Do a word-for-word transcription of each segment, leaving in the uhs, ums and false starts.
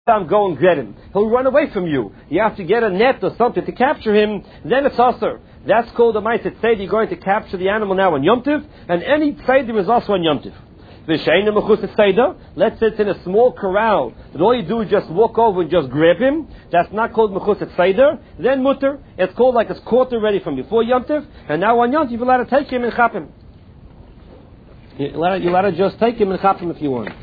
go and get him. He'll run away from you. You have to get a net or something to capture him. Then it's asur. That's called the ma'aseh tzeder. You're going to capture the animal now on Yom Tov, and any tzeder is also on Yom Tov. Let's say it's in a small corral, and all you do is just walk over and just grab him. That's not called mechus tzeder. Then mutter. It's called like it's caught already from before Yom Tov, and now on Yom Tov you're allowed to take him and chap him. You're allowed, you're allowed to just take him and chap him if you want.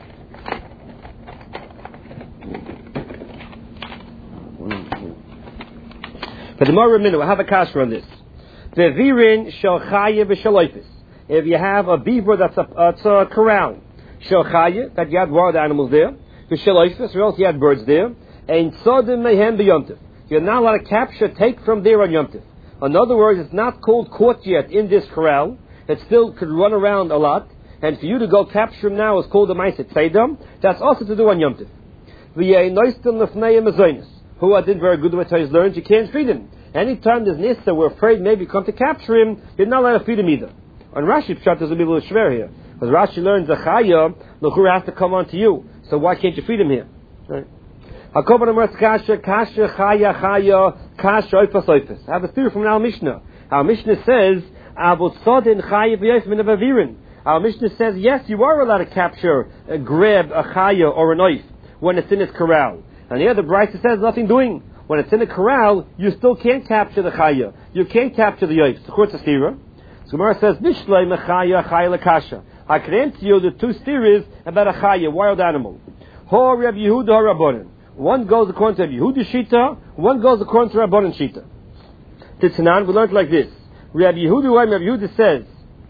But the more minute, we'll have a kasha on this. Vevirin shel chaya v'shaloifis. If you have a beaver that's a, uh, it's a corral, shel chaya, that you had wild animals there, v'shaloifis, or else you had birds there, and sodim mehem b'yomtiv. You're not allowed to capture, take from there on yomtiv. In other words, it's not called caught yet in this corral. It still could run around a lot, and for you to go capture him now is called the ma'aseh tzeder. That's also to do on yomtiv. V'yei noistim lefnei mazonis. Who I did very good with his learned, you can't feed him. Anytime there's nissa, we're afraid maybe come to capture him, you're not allowed to feed him either. On Rashi Pshat, there's a little shver here. Because Rashi learns the chaya, the chura has to come on to you. So why can't you feed him here? Right? Kasha, kasha, chaya, chaya, kasha, oifas, oifas. I have a theory from our Mishnah. Our Mishnah says, avotzodin chaya v'yof min avavirin. Our Mishnah says, yes, you are allowed to capture, uh, grab a chaya or an oif when it's in its corral. And here the Brisa says nothing doing. When it's in a corral, you still can't capture the chaya. You can't capture the yoif. So what's a stira? So Gemara says, Nishlei mechaya chaya lekasha. I can answer you the two stiras about a chaya, wild animal. Ho Reb Yehuda Rabbanan. One goes according to Reb Yehuda Shita, one goes according to Rabbanan Shita. Titanan, we learned like this. Reb Yehuda, Reb Yehuda says,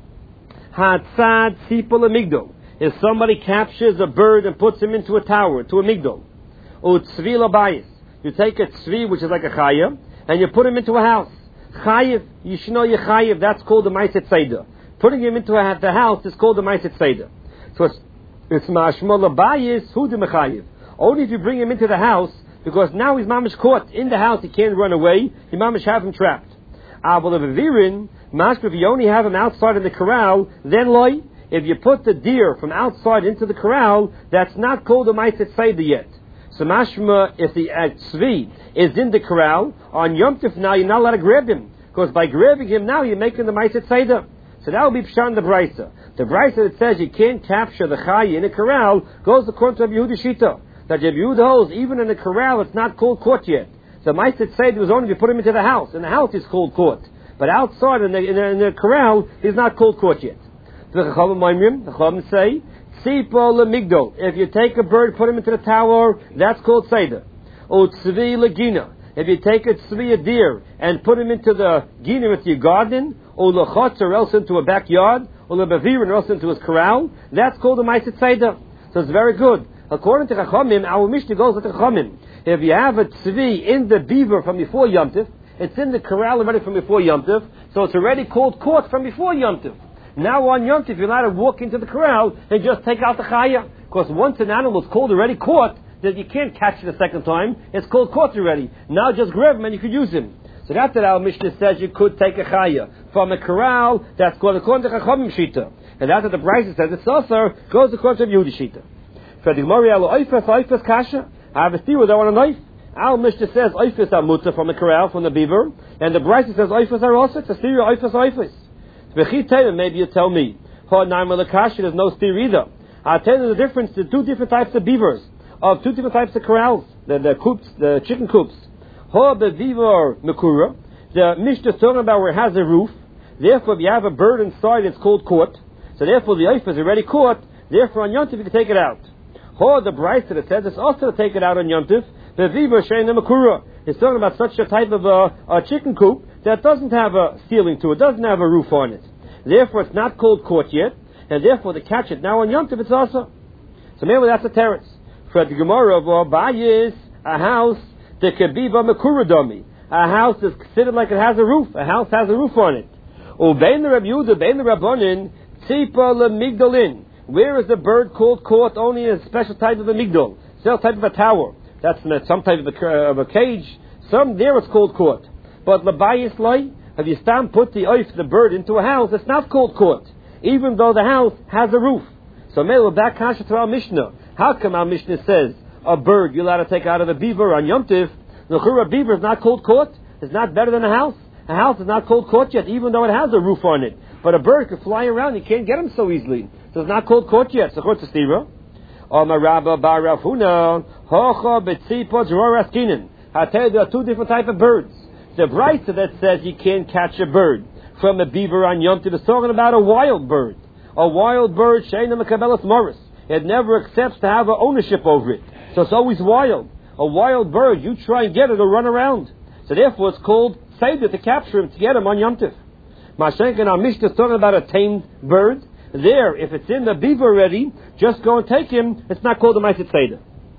Hatzad sipol amigdol. If somebody captures a bird and puts him into a tower, to a migdol, utzvi labayis. You take a tzvi, which is like a chaya, and you put him into a house. Chayiv, you should know your chayiv, that's called the ma'aseh tzeder. Putting him into a, the house is called the ma'aseh tzeder. So it's, it's ma'ashma labayis, hu de mechayiv. Only if you bring him into the house, because now he's mamish caught in the house, he can't run away, you mamish have him trapped. Aval of a virin, mashma, if you only have him outside in the corral, then loy, if you put the deer from outside into the corral, that's not called the ma'aseh tzeder yet. So mashma, if the uh, tzvi is in the corral, on Yom Tov now you're not allowed to grab him. Because by grabbing him now you're making the ma'aseh tzeder. So that will be pshat in the Brisa. The Brisa that says you can't capture the chaya in a corral goes according to Reb Yehuda Shita. That Reb Yehuda holds, even in the corral it's not called caught yet. So ma'aseh tzeder was only if you put him into the house. In the house he's called caught. But outside in the, in the, in the corral he's not called caught yet. The Chachamim say, if you take a bird, put him into the tower, that's called seder. Or tzvi legina. If you take a tzvi, a deer, and put him into the gina, into your garden, or lechotz, or else into a backyard, or lebavir, or else into his corral, that's called a ma'aseh tzeder. So it's very good. According to Chachamim, our Mishnah goes with the Chachamim. If you have a tzvi in the beaver from before Yom Tov, it's in the corral already from before Yom Tov, so it's already called caught from before Yom Tov. Now on Yom Tov, you're allowed to walk into the corral and just take out the chaya. Because once an animal is called already caught, that you can't catch it a second time, it's called caught already. Now just grab him and you could use him. So that's what our Mishnah says you could take a chaya. From a corral, that's called according to Chachamim Shita. And that's what the Brisa says, it's also goes according to Yehuda Shita. For the Gemara, oifas, oifas kasha. I have a theory, I want a knife. Our Mishnah says oifas are mutter from the corral, from the beaver. And the Brisa says oifas are also. It's a theory, oifas, oifas. Maybe you tell me, there's no steer either. I'll tell you the difference to two different types of beavers, of two different types of corrals, the, the coops, the chicken coops. The beaver mekura, the Mishnah is talking about where it has a roof. Therefore, if you have a bird inside, it's called caught. So therefore, the oif is already caught. Therefore, on Yom Tov, you can take it out. The Brisa that says it's also to take it out on Yom Tov. The beaver sheina mekura. It's talking about such a type of a, a chicken coop that doesn't have a ceiling to it, doesn't have a roof on it. Therefore, it's not called caught yet, and therefore to catch it now on Yom Tov, it's also. So maybe that's a terrace. For the Gemara of Bayis, a house that could be b'makura dummy. A house is considered like it has a roof. A house has a roof on it. Ubein the Reb Yehuda, bein the Rabbanin, tzipa lemigdalin. Where is the bird called caught? Only in a special type of a migdal, some type of a tower. That's some type of a, of a cage. Some there it's called caught. But labayis lay, if you stand put the oif, the bird, into a house, it's not called caught, even though the house has a roof. So maybe back kasha to our Mishnah. How come our Mishnah says a bird you're allowed to take out of a beaver on Yom Tiv, the Chura beaver is not cold caught. It's not better than a house. A house is not cold caught yet, even though it has a roof on it. But a bird could fly around. You can't get him so easily. So it's not cold caught yet. So Chutz Stira. Omarabba bar Rav Huna hocha betzipa dror askinin. I tell you, there are two different types of birds. The Brisa that says you can't catch a bird from a beaver on Yom Tov is talking about a wild bird. A wild bird, she'eina mekabelas moris. It never accepts to have an ownership over it. So it's always wild. A wild bird, you try and get it, it'll run around. So therefore it's called Seder to capture him, to get him on Yom Tov. Mashenkin, our Mishnah is talking about a tamed bird. There, if it's in the beaver already, just go and take him. It's not called a Ma'aser Seder.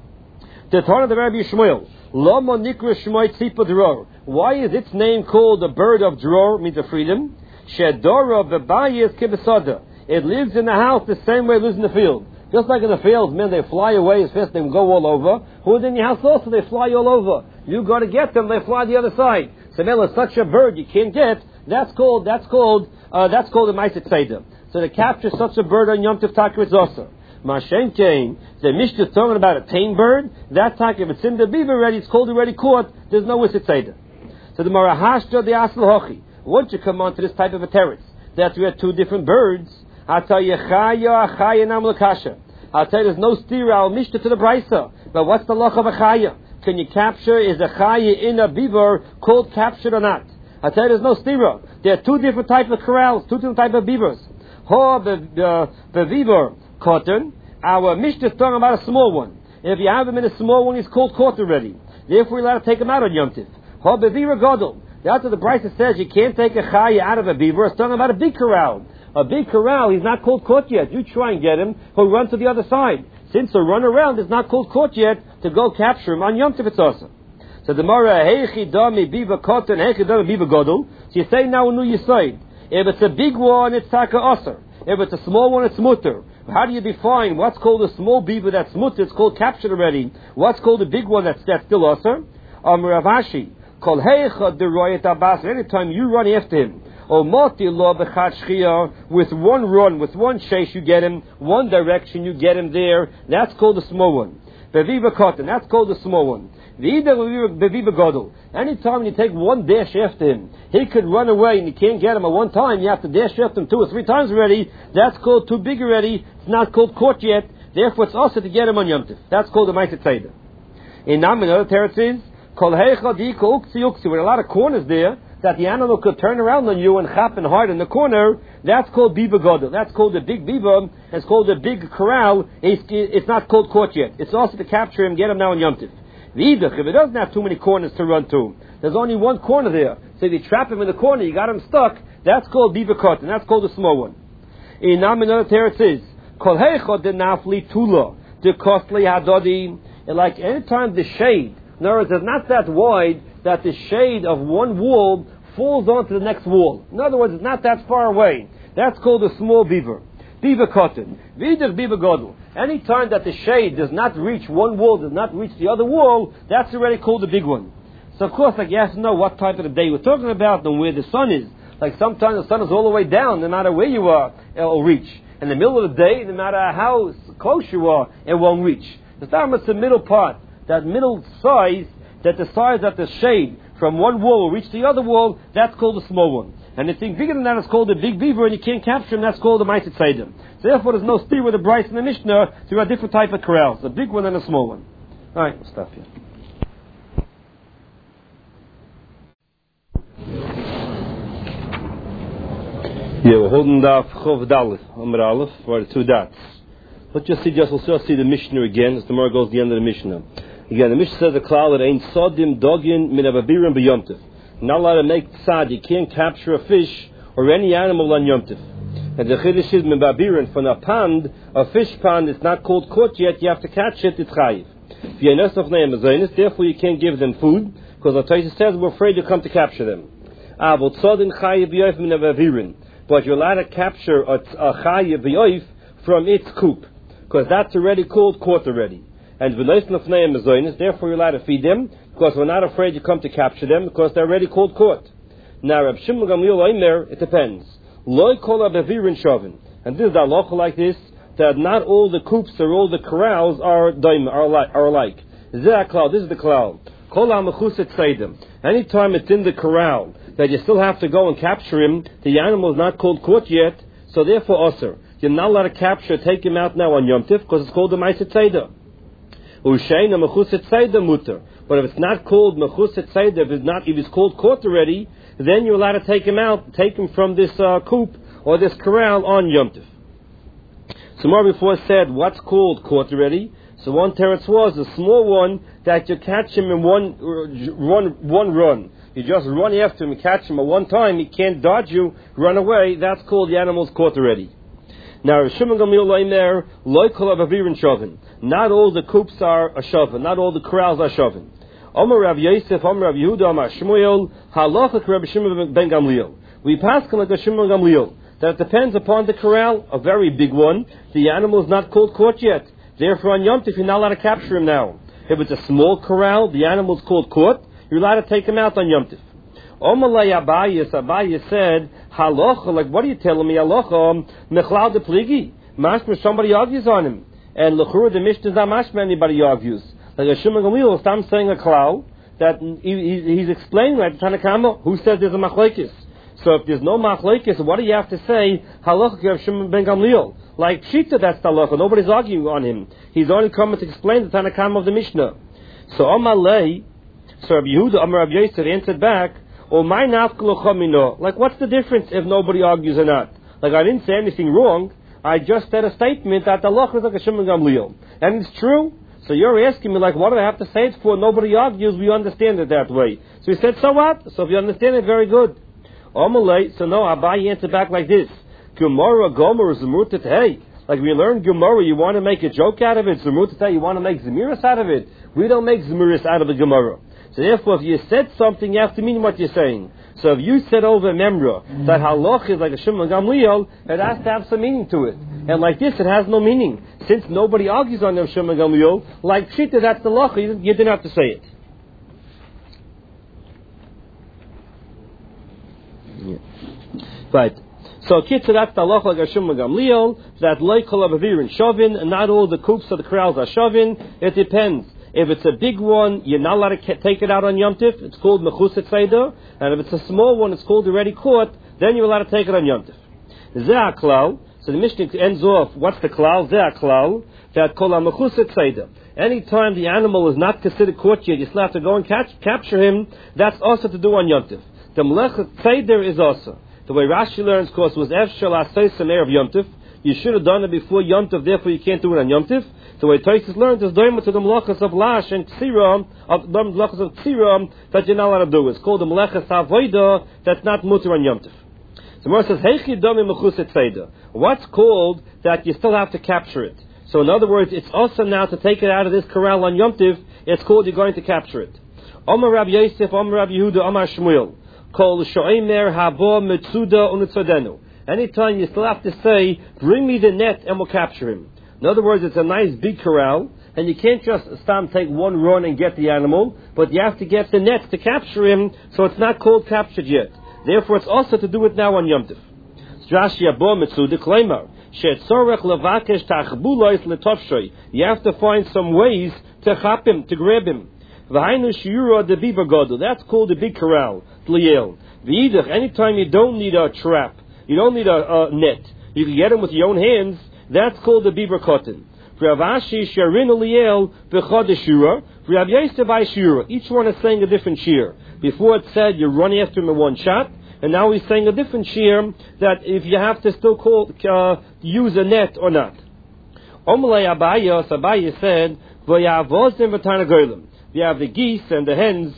The Torah of the Rabbi Shmuel. Lama nikra shmoi tzipa dror. Why is its name called the bird of dror, means of freedom? Shedora bebayis kibesada. It lives in the house the same way it lives in the field. Just like in the fields, men, they fly away as fast as they go all over. Who's in your house also? They fly all over. You go to get them, they fly the other side. So now it's such a bird you can't get. That's called, that's called, uh, that's called a Ma'aser Seder. So to capture such a bird on Yom Tov Taka it's also. Mashenkein, the Mishnah is talking about a tame bird. That time, if it's in the beaver already, it's called already caught. There's no Ma'aser Seder. So the Marahashta the Asl Hochi. Once you come on to this type of a teretz, that we have two different birds, I'll tell you Chaya, Chaya Nam Lakasha. I'll tell you there's no stira al Mishnah to the Brisa. But what's the loch of a Chaya? Can you capture, is a Chaya in a beaver called captured or not? I'll tell you there's no stira. There are two different types of corrals, two different types of beavers. Ho the beaver cotton. Our Mishnah is talking about a small one. If you have him in a small one, he's called caught already. Therefore, you're allowed to take him out on Yom Tiv. Ho beaver gadol. That's what the Brisa says. You can't take a chaya out of a beaver. It's talking about a big corral. A big corral, he's not called caught yet. You try and get him, he'll run to the other side. Since the run around is not called caught yet, to go capture him on Yom Tiv it's awesome. So the Mara, heichi dami beaver cotton, heichi dami beaver gadol. So you say now a new yisoid. If it's a big one, it's taka osir. If it's a small one, it's mutter. How do you define what's called a small beaver that's mutter? It's called captured already. What's called a big one that's, that's still osir? Um, Ravashi, kol heicha deroyet abbas. Anytime you run after him, or moti lo bechat shchiyah, with one run, with one chase you get him, one direction you get him there. That's called a small one. Beviva cotton. That's called a small one. Beviva gadol. Anytime you take one dash after him, he could run away and you can't get him at one time. You have to dash after him two or three times already. That's called too big already. It's not called caught yet. Therefore, it's also to get him on Yom Tiv. That's called the Ma'aser Seder. In Nam, in other territories, kol heicha di ko uksi uksi. With a lot of corners there, that the animal could turn around on you and chap and hard in the corner. That's called beaver gadol. That's called a big beaver. It's called a big corral. It's, it's not called caught yet. It's also to capture him, get him now on Yom Tiv. V'idach, if it doesn't have too many corners to run to, there's only one corner there. So if you trap him in the corner, you got him stuck. That's called beaver cotton. That's called a small one. In Nam, in other territories, kol heicha de nafli tula de costly hadodi. Like anytime the shade, in other words, it's not that wide that the shade of one wall falls onto the next wall. In other words, it's not that far away. That's called a small beaver. Beaver cotton. V'idach beaver gadol. Any time that the shade does not reach one wall, does not reach the other wall, that's already called a big one. So of course, like you have to know what time of the day we're talking about and where the sun is. Like sometimes the sun is all the way down, no matter where you are, it'll reach. In the middle of the day, no matter how close you are, it won't reach. The time it's the middle part, that middle size, that the size of the shade from one wall will reach the other wall, that's called a small one. And anything bigger than that is called a big beaver, and you can't capture him, that's called a Ma'aser Seder. So therefore there's no steer with the Brisa and the Mishnah, there are different type of corrals, a big one and a small one. Alright, we'll stop here. Yeah, we're holding the Chov Daleth, Amar Aleph, for the two dots. Let's just see, just, we'll just see the Mishnah again, as tomorrow goes the end of the Mishnah. Again, the Mishnah says the klal that ain't sodim dogin min ababirim b'Yom Tov. Not allowed to make tzad. You can't capture a fish or any animal on Yom Tov. And the chiddush is min babirin, from a pond, a fish pond, it's not called caught yet. You have to catch it. It's chayiv. Therefore, you can't give them food because the Torah says we're afraid to come to capture them. But you're allowed to capture a, a chayiv b'yoif from its coop because that's already called caught already. And therefore you're allowed to feed them because we're not afraid to come to capture them because they're already called caught. Now Reb Shimon Gamliel Omer, it depends. Loi kol abavirin shavin, and this is the halacha like this. that not all the coops or all the corrals are daim, are alike. Are alike. This is the cloud. Anytime it's in the corral that you still have to go and capture him, the animal is not called caught yet, so therefore osir. You're not allowed to capture, take him out now on Yom Tif, because it's called the Ma'aser Tzeidah. Usheina Mechuset Tzeidah muter. But if it's not called Mechuset Tzeidah, if it's not, if it's called caught already, then you're allowed to take him out, take him from this uh, coop or this corral on Yom Tif. So more before said what's called caught already. So one teretz was a small one that you catch him in one one one run. You just run after him and catch him at one time. He can't dodge you, run away. That's called the animal's caught already. Now, Shimon Gamliel Leimer loy kol avavirin shovin. Not all the coops are a shovin. Not all the corrals are shovin. Omer Rav Yosef, Omer Rav Yehuda, Omer Shmuel, halacha Rav Shimon ben Gamliel. We pass like a Shimon Gamliel. That depends upon the corral, a very big one. The animal is not called caught yet. Therefore, on Yom Tif, you're not allowed to capture him now. If it's a small corral, the animal is called caught, you're allowed to take him out on Yom Tif. Omalei Abayis, Abayis said, halacha, like what are you telling me, halacha, mechlal de pligi, mashma, somebody argues on him. And l'chura de mishnah is not mashma, anybody argues. Like a Shimon Gamliel, if I'm saying a klal, that he, he, he's explaining like the Tanakama, who says there's a machlekes. So if there's no machlekes, what do you have to say, halacha of Shimon ben Gamliel? Like Shita, that's the halacha. Nobody's arguing on him. He's only coming to explain the Tanakam of the Mishnah. So Amalei, so Rabbi Yehuda, Amar Rabbi Yosef answered back, "O my nafkalochamino." Like, what's the difference if nobody argues or not? Like, I didn't say anything wrong. I just said a statement that the halacha is like a Shimon Gamliel, and it's true. So you're asking me, like, what do I have to say it for? Nobody argues. We understand it that way. So he said, so what? So if you understand it, very good. Amalei, so no, Abai answered back like this. Gemara Gomer Zemurtat Hey. Like we learned Gemara, you want to make a joke out of it. Zemurtat Hey, you want to make Zemiris out of it. We don't make Zemiris out of the Gemara. So therefore, if you said something, you have to mean what you're saying. So if you said over Memra that halach is like a Shimon Gamliel, it has to have some meaning to it. And like this, it has no meaning. Since nobody argues on them Shimon Gamliel, like Shita, that's the lacha, you, you didn't have to say it. Yeah. Right. So Kitzur, that's the halacha like a Shimon Gamliel, that loy kol avavirin shovin, and not all the coops or the corrals are shovin. It depends. If it's a big one, you're not allowed to take it out on Yom Tif. It's called Mechuset Tzeidah. And if it's a small one, it's called already caught, then you're allowed to take it on Yom Tif. Zeh klal. So the Mishnah ends off, what's the klal? Zeh klal. That kol ha-Mechuset Tzeidah. Anytime the animal is not considered caught yet, you still have to go and catch, capture him. That's also to do on Yom Tif. The Melechet Tzeidah is also. The way Rashi learns, of course, was Efshel Asay Samer of Yom Tif. You should have done it before Yom Tif, therefore you can't do it on Yom Tif. The way Tosfos learns is doing to the Melechas of Lash and Ksira, of the Melechas of Ksira, that you're not allowed to do. It's called the Melechas Avoida, that's not mutter on Yom Tif. So Mor says, Heichi Domi Mechuset Tzeidah. What's called that you still have to capture it? So in other words, it's awesome now to take it out of this corral on Yom Tif, it's called you're going to capture it. Omar Rabbi Yosef, Omar Rabbi Yehuda, Omar Shmuel. Kol Shoimer Habo Metzuda Unitzodenu. Anytime you still have to say, bring me the net and we'll capture him. In other words, it's a nice big corral, and you can't just stand, take one run and get the animal, but you have to get the net to capture him, so it's not called captured yet. Therefore, it's also to do it now on Yom Tif. You have to find some ways to chop him, to grab him. That's called the big corral. Anytime you don't need a trap, you don't need a, a net, you can get him with your own hands, that's called the beaver cotton. Each one is saying a different shear. Before it said you run after him in one shot, and now he's saying a different shear that if you have to still call, uh, use a net or not. Abaye said, you have the geese and the hens.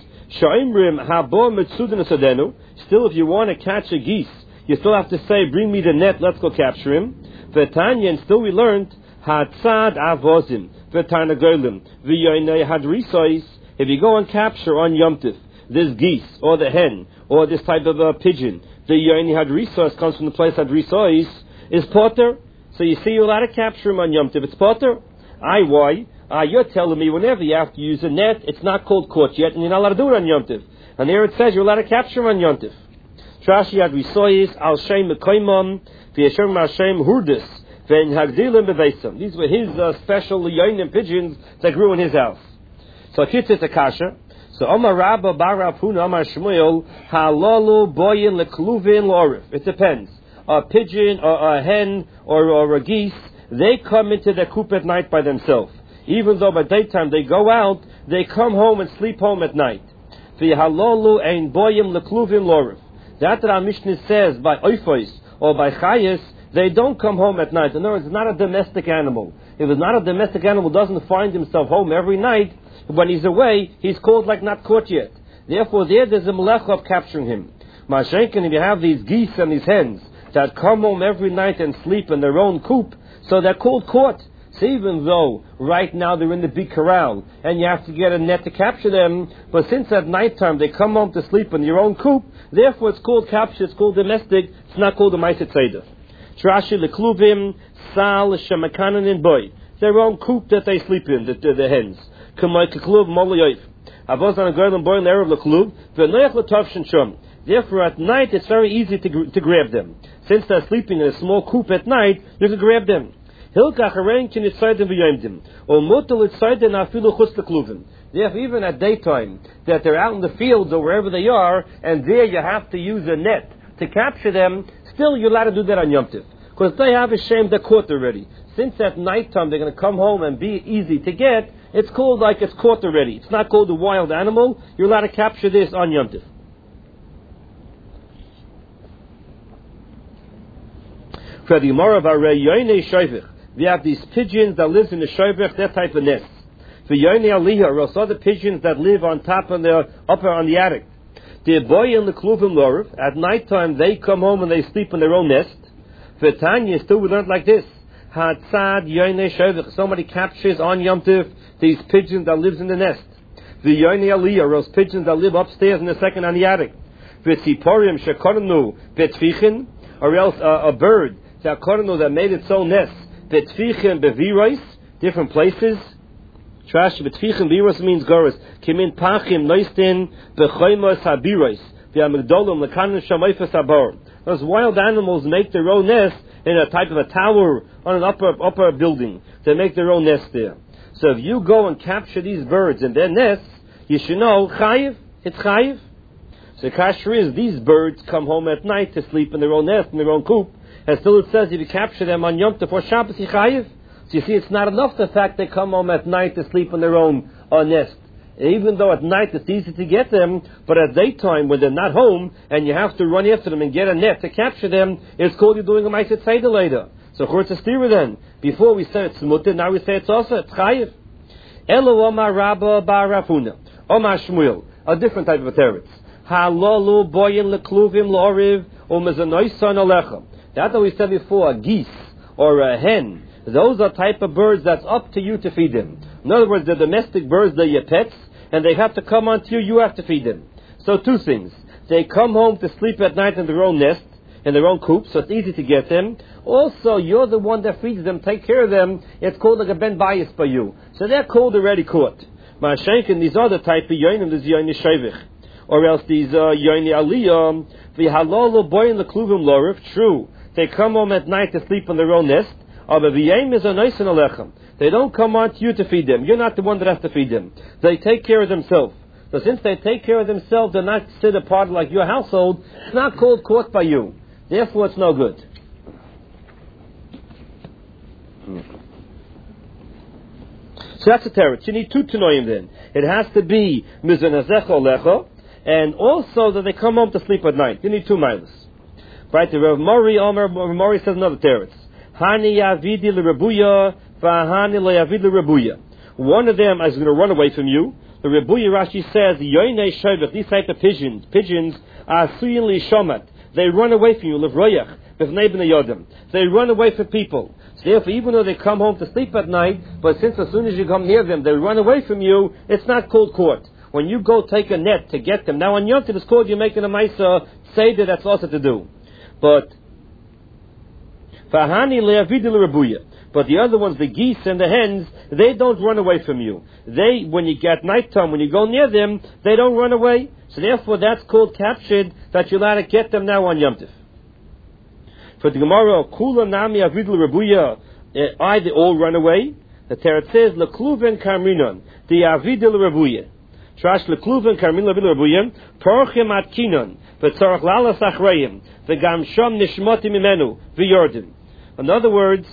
Still, if you want to catch a geese, you still have to say, bring me the net, let's go capture him. V'tanya, and still we learned, Hatzad avozim, v'tana golim, v'yoynei hadrisois. If you go and capture on Yom Tif, this geese, or the hen, or this type of a uh, pigeon, the yoynei hadrisois comes from the place hadrisois, is potter. So you see, you're allowed to capture him on Yom Tif. It's potter. I, why? Ah, you're telling me whenever you have to use a net, it's not called caught yet, and you're not allowed to do it on Yom Tif. And there it says you're allowed to capture him on Yom Tif. Trashi hadrisois, al shem mekoimam, v'yeshem Hashem hurdis. Then Hagdilim Beveisam. These were his uh, special Yoinim pigeons that grew in his house. So Kitzit Akasha. So Omar Rabba Bar Rav Huna Omar Shmuel Halalu Boyin Lekluvin Lorif. It depends. A pigeon or a hen or, or a geese, they come into their coop at night by themselves. Even though by daytime they go out, they come home and sleep home at night. V'halalu ein boyim lekluvin lorif. That that our Mishnah says by oifos or by chayes, they don't come home at night. In other words, it's not a domestic animal. If it's not a domestic animal, doesn't find himself home every night, when he's away, he's called like not caught yet. Therefore, there, there's a melecha of capturing him. Mashenkin, if you have these geese and these hens that come home every night and sleep in their own coop, so they're called caught. So even though right now they're in the big corral and you have to get a net to capture them, but since at nighttime they come home to sleep in your own coop, therefore it's called capture, it's called domestic, it's not called a ma'aser tzeder. Trashi lekluvim sal shemakanan in boy. Their own coop that they sleep in, the, the, the hens. Kamay kekluv molayoif. Avos on a garden boy in the erev lekluv. V'noyach l'tovshin shom. Therefore at night it's very easy to, to grab them. Since they're sleeping in a small coop at night, you can grab them. Therefore, even at daytime, that they're out in the fields or wherever they are, and there you have to use a net to capture them, still you're allowed to do that on Yom Tov. Because they have a shame they're caught already. Since at nighttime they're going to come home and be easy to get, it's called like it's caught already. It's not called a wild animal. You're allowed to capture this on Yom Tov. For the Gemara of Arei Yoinei Shoivich, we have these pigeons that live in the Shoivich, that type of nest. For Yoinei Aliyah, or also the pigeons that live on top on the upper on the attic. The boy in the kluvim lorif, at nighttime they come home and they sleep in their own nest. For Tanya, still we learned like this. Hatzad Yoinei Shoivich, somebody captures on Yom Tov these pigeons that lives in the nest. The Yoinei Aliyah, or those pigeons that live upstairs in the second on the attic. For Tziporim Shekornu Betfichin, or else uh, a bird that made its own nest, betfichin beviros, different places. Trash betfichin beviros means goros. Kimin pachim noistin bechoimos habiros. The amigdolum lekanim shamayfas habor. Those wild animals make their own nest in a type of a tower on an upper upper building. They make their own nest there. So if you go and capture these birds in their nests, you should know chayiv. It's chayiv. So kasher is these birds come home at night to sleep in their own nest in their own coop. And still it says if you capture them on Yom Tov for Shabbos, Yichayiv. So you see, it's not enough the fact they come home at night to sleep in their own uh, nest. Even though at night it's easy to get them, but at daytime when they're not home and you have to run after them and get a net to capture them, it's called you're doing a ma'aser tzeder later. So of course it's stira then. Before we said it's mutter, now we say it's also it's chayiv. Elo Omar Rabba Bar Rav Huna Omar Shmuel, a different type of a teretz. Halalu boyin lekluvim loriv umezanoisan alechem. That's what we said before, a geese or a hen. Those are type of birds that's up to you to feed them. In other words, they're domestic birds, they're your pets, and they have to come onto you, you have to feed them. So two things. They come home to sleep at night in their own nest, in their own coop, so it's easy to get them. Also, you're the one that feeds them, take care of them. It's called like a ben bias by you. So they're called already caught. Ma'ashenkin, these other type of yoinim, this yoinim shoivich. Or else these uh, yoinim aliyah, the halal boy in the kluvim lorif, true. They come home at night to sleep in their own nest. They don't come on to you to feed them. You're not the one that has to feed them. They take care of themselves. So since they take care of themselves, they're not sit apart like your household. It's not called caught by you. Therefore, it's no good. So that's a teretz. You need two tanoim then. It has to be mizanazecha lecha, and also that they come home to sleep at night. You need two miles. Right, the Rav Mori, Omer, Rav Mori says another teretz. Hani yavidi l'rebuya, v'hani le'yavidi l'rebuya. One of them is going to run away from you. The Rebuya Rashi says, Yoinei Shoivich, these type of pigeons, pigeons are suyin li shomat. They run away from you, l'vroyach, b'vnei b'nei yodim. They run away from people. So therefore, even though they come home to sleep at night, but since as soon as you come near them, they run away from you, it's not called caught. When you go take a net to get them, now on Yom Tov it's called you're making a ma'aser tzeder, that's also to do. But Fahani le'avidi l'rebuya. But the other ones, the geese and the hens, they don't run away from you. They, when you get nighttime, when you go near them, they don't run away. So therefore, that's called captured, that you're allowed to get them now on Yom Tov. For the Gemara, Kula Nami Avidl Rabuya, I they all run away. The Teretz says, Lekluven Karminon, the Avidl Rabuya. Trash Lekluven Karminon Avidl Rabuya, Porchim Atkinon, V'tzorach Lalas Achrayim, V'gam Shom Nishmotim Imenu, V'yordim. In other words,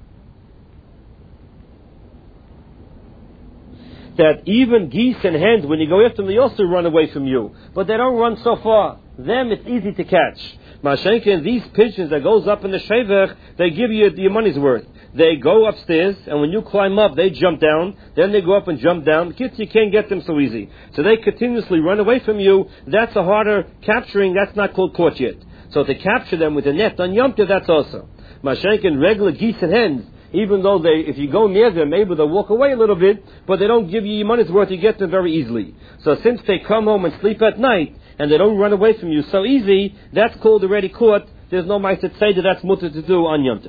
that even geese and hens, when you go after them, they also run away from you. But they don't run so far. Them, it's easy to catch. Mashenkin, these pigeons that goes up in the shevach, they give you your money's worth. They go upstairs, and when you climb up, they jump down. Then they go up and jump down. Kids, you can't get them so easy. So they continuously run away from you. That's a harder capturing. That's not called caught yet. So to capture them with a net on Yom Tov, that's also. Mashenkin, regular geese and hens, even though they, if you go near them, maybe they'll walk away a little bit, but they don't give you your money's worth, you get them very easily. So since they come home and sleep at night, and they don't run away from you so easy, that's called already caught. There's no mice that say that that's mutter to do on Yom Tov.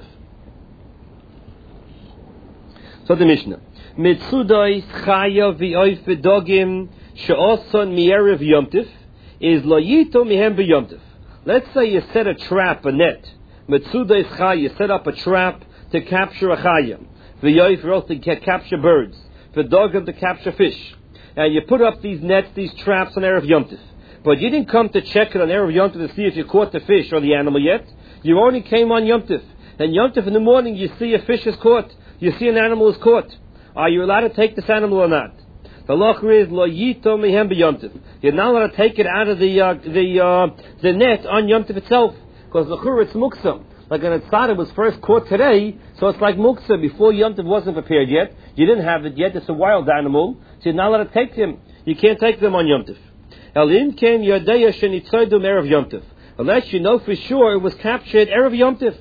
So the Mishnah. Mitzudois chaya v'oif v'dogim she'oson mi'erev Yom Tov is lo yito mihem b'Yom Tov. Let's say you set a trap, a net. Mitzudois chaya, you set up a trap to capture a chaya. V'yoif v'oif to capture birds. V'dogim to capture fish. And you put up these nets, these traps on Erev Yom Tov. But you didn't come to check it on Erev Yom Tov to see if you caught the fish or the animal yet. You only came on Yom Tov. And Yom Tov in the morning, you see a fish is caught. You see an animal is caught. Are you allowed to take this animal or not? The locher is lo yito mihem b'Yom Tov. You're not allowed to take it out of the uh, the uh, the net on Yom Tov itself, because the chur it's muksa. Like an etzad was first caught today, so it's like muksa. Before Yom Tov wasn't prepared yet, you didn't have it yet. It's a wild animal, so you're not allowed to take them. You can't take them on Yom Tov. Elim ken yodeya shenitzoydum erev Yom Tov. Unless you know for sure it was captured erev Yom Tov.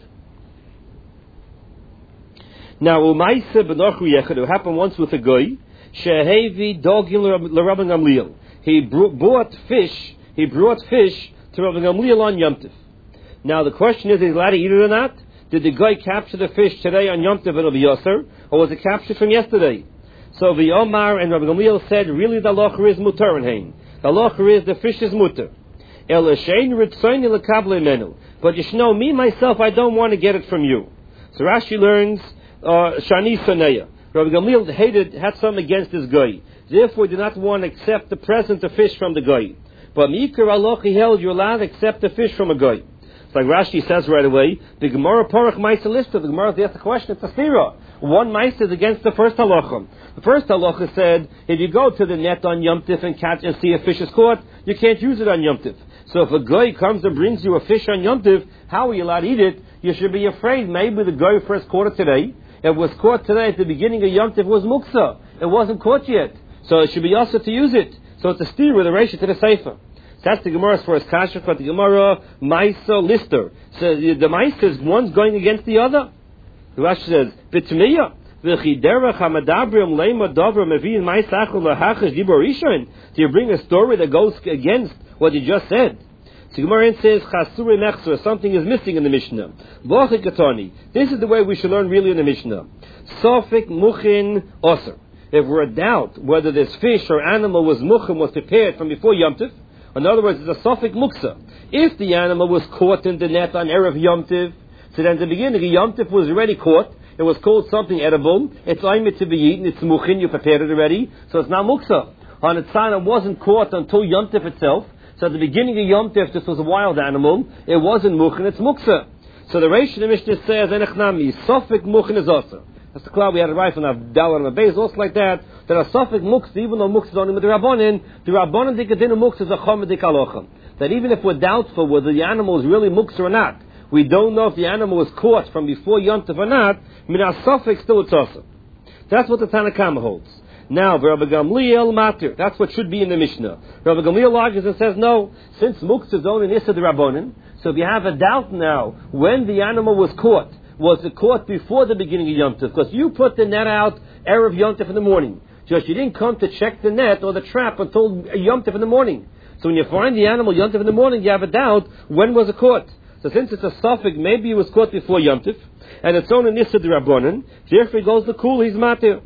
Now, umayse b'nochu yechad, it happened once with a guy. Shehevi dogim l'Rabban Gamliel. He brought fish. He brought fish to Rabban Gamliel on Yom Tov. Now, the question is: is he allowed to eat it or not? Did the guy capture the fish today on Yom Tov and it'll be Yosser, or was it captured from yesterday? So the Omar and Rabban Gamliel said, really, the locher is mutar and hein. The locher is the fish is mutar. El shein ritzoni lekable menu. But you should know, me myself, I don't want to get it from you. So Rashi learns. Uh, Shani Saneya. Rabbi Gamliel hated, had something against this guy. Therefore, did not want to accept the present of fish from the guy. But Mikar Allah, he held you're allowed to accept the fish from a guy. It's like Rashi says right away, the Gemara Parach Maisa Lista, the Gemara asks the question, it's a stira. One Maisa is against the first halacha. The first halacha said, if you go to the net on Yom Tov and catch and see a fish is caught, you can't use it on Yom Tov. So if a guy comes and brings you a fish on Yom Tov, how are you allowed to eat it? You should be afraid maybe the guy first caught it today. It was caught today at the beginning of Yom Tov was muksa. It wasn't caught yet. So it should be also to use it. So it's a steer with a ratio to the sefer. That's the Gemara's first kasha, but the Gemara, Maisa, Lister. So the, the Maisa is one's going against the other. The Rashi says, B'tmiya, v'chiderach hamadabrim leima dovra mevi Maisa achol lahachash dibor rishon. Do you bring a story that goes against what you just said? So Gemara says, Chasuri Mechsur, something is missing in the Mishnah. Katani. This is the way we should learn really in the Mishnah. Sofik Muchin Osir. If we're in doubt whether this fish or animal was Muchin, was prepared from before Yom Tov, in other words, it's a Sofik Muksa. If the animal was caught in the net on Erev Yom Tov, so then at the beginning, Yom Tov was already caught, it was called something edible, it's aimed to be eaten, it's Muchin, you prepared it already, so it's not Muksa. On its sign, it wasn't caught until Yom Tov itself. So at the beginning of Yom Tov, this was a wild animal. It wasn't Muchin, it's Muksa. So the Reish of the Mishnah says, Enechnami, Sofik Muchin is also. That's the cloud we had a right on a dollar and a base, also like that. That a Sofik Muksa, even though Muksa is only with the Rabbanin, the Rabbanin Dikadin Muksa is a Chomedik Alocham. That even if we're doubtful whether the animal is really Muksa or not, we don't know if the animal was caught from before Yom Tov or not, Min Sofik still it's also. That's what the Tanakama holds. Now, Rabbi Gamliel matir. That's what should be in the Mishnah. Rabbi Gamliel argues and says, no, since Muktzah is only Nissa the Rabbonin, so if you have a doubt now, when the animal was caught, was it caught before the beginning of Yom Tov? Because you put the net out Erev Yom Tov in the morning. Just you didn't come to check the net or the trap until Yom Tov in the morning. So when you find the animal Yom Tov in the morning, you have a doubt, when was it caught? So since it's a suffix, maybe it was caught before Yom Tov, and it's only Nissa the Rabbonin, therefore he goes the cool, he's matir.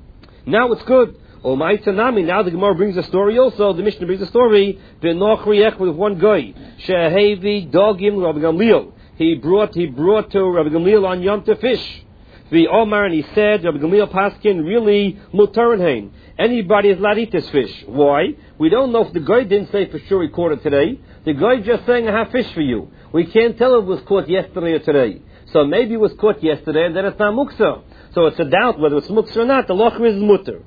Now it's good. Oh my Tanami. Now the Gemara brings a story also. The Mishnah brings a story. With one guy. Shehevi dogim Rabbi Gamliel. he brought he brought to Rabbi Gamliel on Yom Tov fish. The Omar, and he said, Rabbi Gamliel Paskin really mutarenhain. Anybody is allowed to eat this fish. Why? We don't know if the guy didn't say for sure he caught it today. The guy just saying, I have fish for you. We can't tell if it was caught yesterday or today. So maybe it was caught yesterday and then it's not muksa. So it's a doubt whether it's muksa or not. The locher is mutter.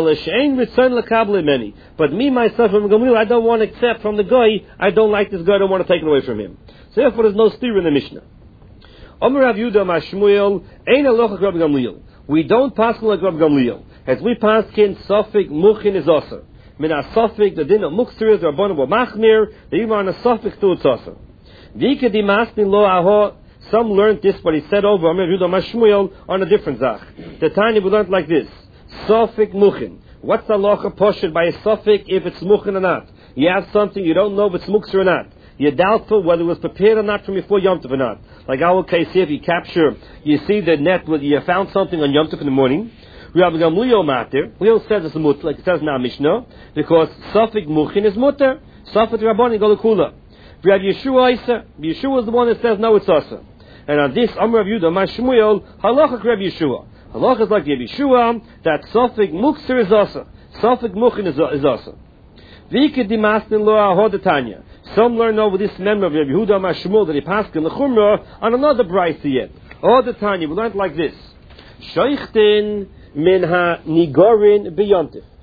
But me, myself, Rabbi Gamliel, I don't want to accept from the guy. I don't like this guy. I don't want to take it away from him. So therefore there's no steer in the Mishnah. Omer Rav Yehuda Mashmuel, Ein Aloch Rabbi Gamliel. We don't pass like Rabbi Gamliel. As we pass in Sofik Muchin is also. Min a Sofik, the din of Muksir is Rabbanim wa Machmir, the even on a Sofik to it's also. Vika di Mastin Lo Aho, some learned this, but he said over Omer Yehuda Mashmuel on a different Zach. The tiny we learned like this. Sofik Muchin. What's the Aloch poshed by a Sofik if it's Muchin or not? You have something, you don't know if it's Muksir or not. You're doubtful whether it was prepared or not from before Yom Tov or not. Like our case here, if you capture, you see the net, whether you found something on Yom Tov in the morning. Rabbi Gamliel matter. We all said it's a mutter, like it says in our Mishnah, because Safik Muchin is mutter. Safik Rabbani Golakula. Rabbi Yeshua Isa. Yeshua is the one that says no, it's Asa. And on this, Amr Rabbi Yehuda Mashmuel, Halachak Rabbi Yeshua. Halachak is like Rabbi Yeshua, that Safik Muksir is Asa. Safik Muchin is Asa. Vika dimastin lo ahodatanya. Some learn over this memory of Rabbi Yehuda Mashmuel that he passed in the Chumrah on another brayta yet. Ahodatanya, we learned like this. Sheichtin min ha nigorin b'yontif.